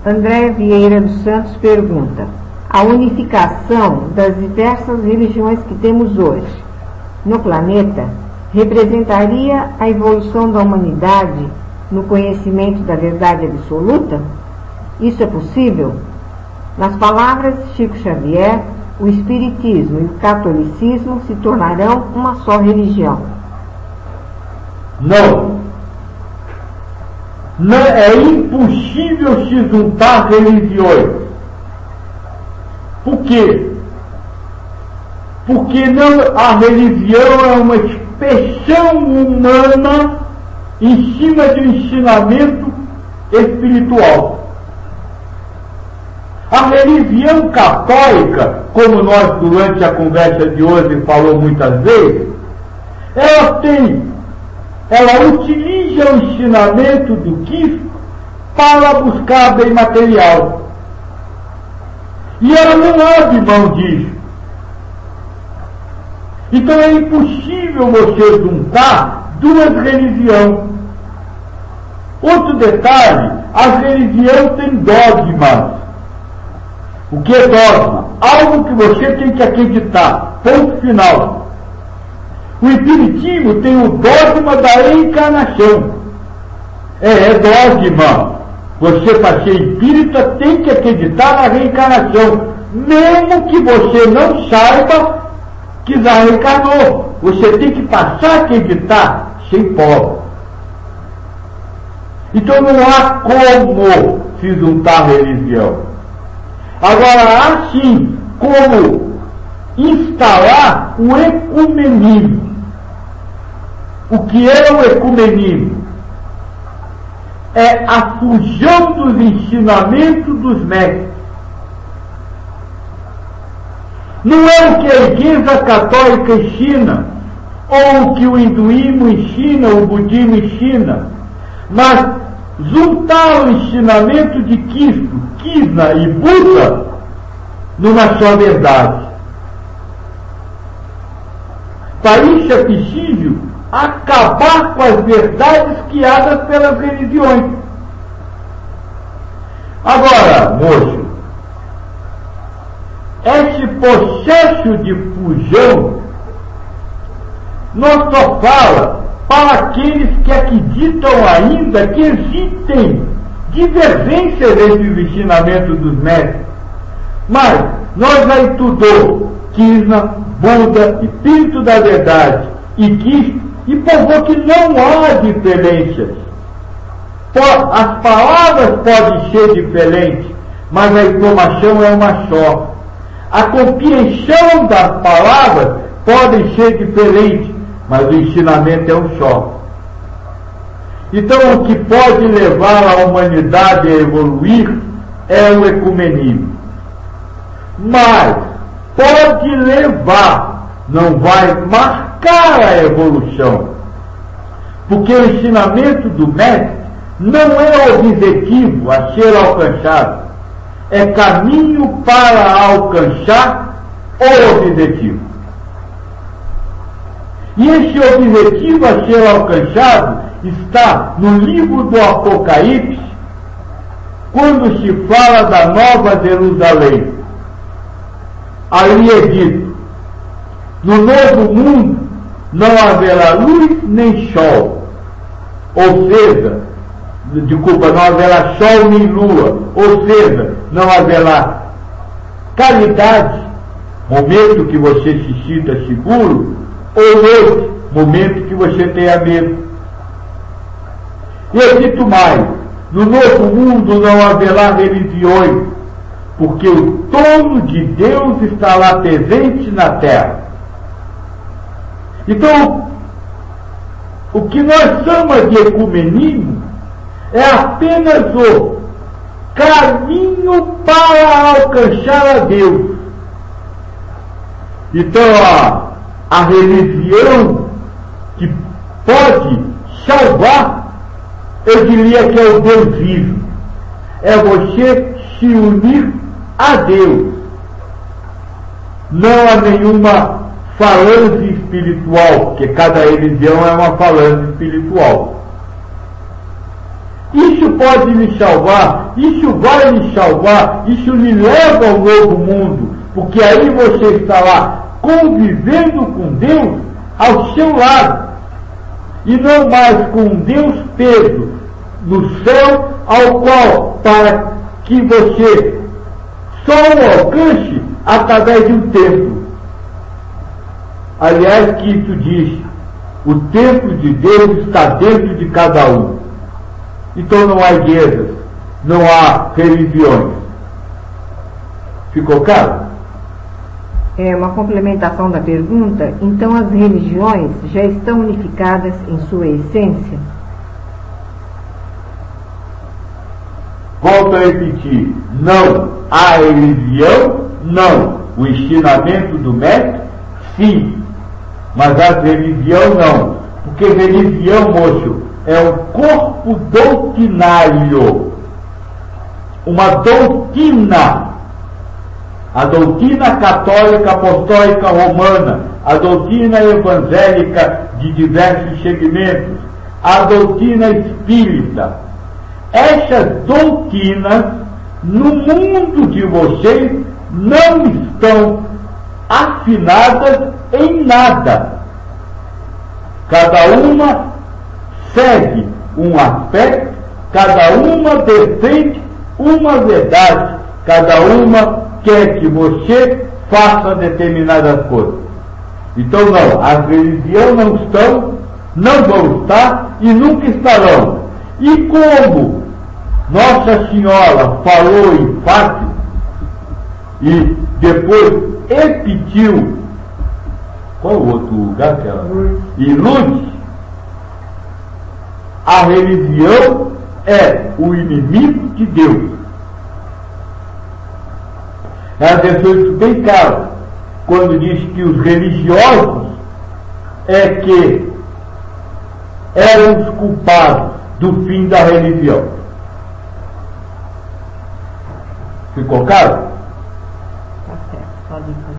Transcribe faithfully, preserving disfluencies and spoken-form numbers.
André Vieira dos Santos pergunta: a unificação das diversas religiões que temos hoje no planeta representaria a evolução da humanidade no conhecimento da verdade absoluta? Isso é possível? Nas palavras de Chico Xavier, o Espiritismo e o Catolicismo se tornarão uma só religião. Não. Não é impossível se juntar religiões. Por quê? Porque não, a religião é uma expressão humana em cima de um ensinamento espiritual. A religião católica, como nós durante a conversa de hoje falou muitas vezes, ela tem, ela utiliza o ensinamento do Cristo para buscar bem material. E ela não abre mão disso. Então é impossível você juntar duas religiões. Outro detalhe, as religiões têm dogmas. O que é dogma? Algo que você tem que acreditar. Ponto final. O Espiritismo tem o dogma da encarnação. É, é dogma. Você, para ser espírita, tem que acreditar na reencarnação. Mesmo que você não saiba que já reencarnou. Você tem que passar a acreditar sem prova. Então não há como se juntar religião. Agora, há sim como instalar o ecumenismo. O que é o ecumenismo? É a fusão dos ensinamentos dos mestres. Não é o que a Igreja Católica ensina, ou o que o hinduísmo ensina, o budismo ensina, mas juntar o ensinamento de Cristo, Krishna e Buda numa só verdade. Para isso é preciso acabar com as verdades criadas pelas religiões. Agora, moço, esse processo de fusão não só fala para aqueles que acreditam ainda que existem divergências entre os ensinamentos dos mestres, mas nós já estudou Krishna, Buda, Espírito da Verdade e Cristo, e provou que não há diferenças. As palavras podem ser diferentes, mas a informação é uma só. A compreensão das palavras pode ser diferente, mas o ensinamento é um só. Então, o que pode levar a humanidade a evoluir é o ecumenismo. Mas pode levar, não vai marcar a evolução. Porque o ensinamento do mestre não é objetivo a ser alcançado. É caminho para alcançar o objetivo. E esse objetivo a ser alcançado está no livro do Apocalipse, quando se fala da Nova Jerusalém. Ali é dito: no novo mundo não haverá luz nem sol. Ou seja, desculpa, não haverá sol nem lua. Ou seja, não haverá caridade, momento que você se sinta seguro, ou noite, momento que você tenha medo. E eu dito mais: no novo mundo não haverá religiões, porque o trono de Deus está lá presente na terra. Então, o que nós chamamos de ecumenismo é apenas o caminho para alcançar a Deus. Então, a, a religião que pode salvar, eu diria que é o Deus vivo. É você se unir a Deus. Não há nenhuma falange espiritual, porque cada religião é uma falange espiritual. Isso pode lhe salvar, isso vai lhe salvar, isso lhe leva ao novo mundo, porque aí você está lá convivendo com Deus ao seu lado, e não mais com Deus preso no céu, ao qual, para que você só o alcance através de um templo. Aliás, que isso diz, o templo de Deus está dentro de cada um. Então não há igrejas, não há religiões. Ficou claro? É uma complementação da pergunta. Então as religiões já estão unificadas em sua essência? Volto a repetir, não há religião, não. O ensinamento do mestre, sim. Mas a religião não. Porque religião, moço, é um corpo doutrinário. Uma doutrina. A doutrina católica, apostólica, romana. A doutrina evangélica de diversos segmentos. A doutrina espírita. Essas doutrinas, no mundo de vocês, não estão afinadas em nada. Cada uma segue um aspecto, cada uma defende uma verdade, cada uma quer que você faça determinadas coisas. Então não, as religiões não estão, não vão estar e nunca estarão. E como Nossa Senhora falou em Fátima e depois repetiu, qual o outro lugar que ela? Em Lourdes, a religião é o inimigo de Deus. Ela deixou isso bem claro quando diz que os religiosos é que eram os culpados do fim da religião. Ficou claro? Tá certo, pode ir.